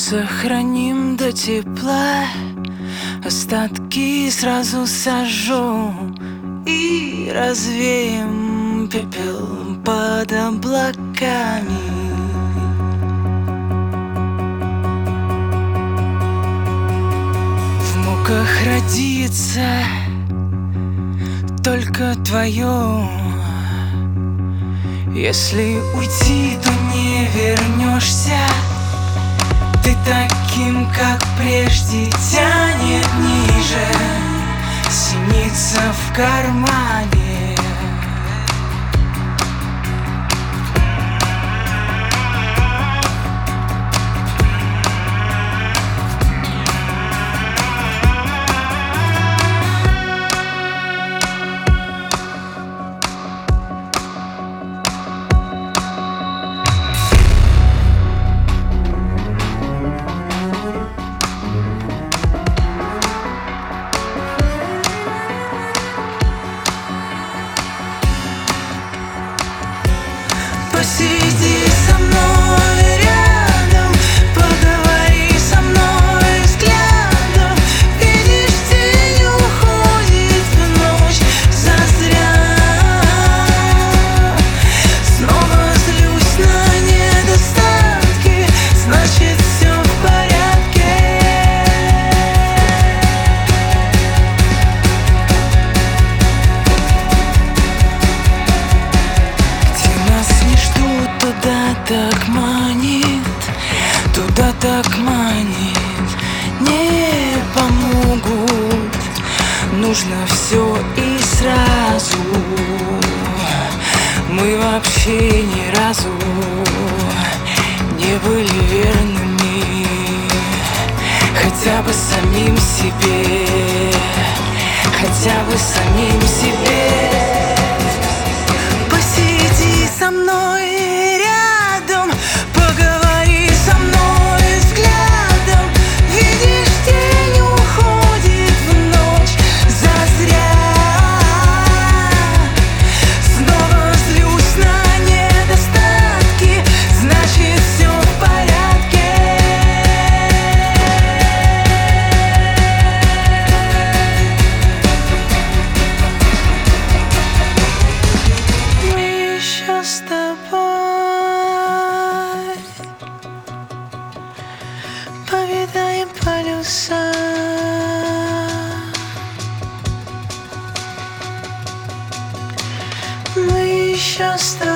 сохраним до тепла, остатки сразу сожжу и развеем пепел под облаками. В муках родится только твое. Если уйти, то не вернешься. Ты таким, как прежде, тянет ниже, синица в кармане. Посиди со мной рядом, поговори со мной взглядом. Видишь, день уходит в ночь зазря. Снова злюсь на недостатки, значит все в порядке. Где нас не ждут, туда так манит, туда так манит. Не помогут, нужно все и сразу. Мы вообще ни разу не были верными, хотя бы самим себе, хотя бы самим себе. Посиди со мной рядом, поговори со мной взглядом. Видишь, день уходит в ночь зазря. Снова злюсь на недостатки, значит все в порядке. Мы еще с тобой повидаем полюса. Мы еще с тобой